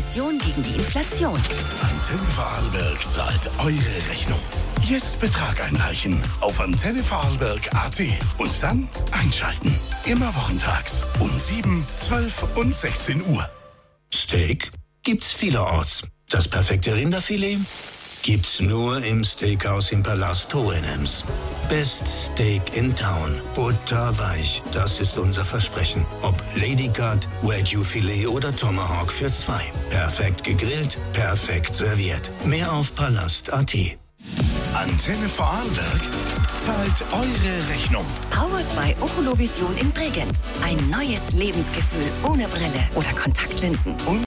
Mission gegen die Inflation. Antenne Vorarlberg zahlt eure Rechnung. Jetzt Betrag einreichen auf antennevorarlberg.at und dann einschalten. Immer wochentags um 7, 12 und 16 Uhr. Steak gibt's vielerorts. Das perfekte Rinderfilet gibt's nur im Steakhouse im Palast Hohenems. Best Steak in Town. Butterweich, das ist unser Versprechen. Ob Ladycut, Wagyu-Filet oder Tomahawk für 2. Perfekt gegrillt, perfekt serviert. Mehr auf palast.at. Antenne Vorarlberg zahlt eure Rechnung. Powered by Oculovision in Bregenz. Ein neues Lebensgefühl ohne Brille oder Kontaktlinsen.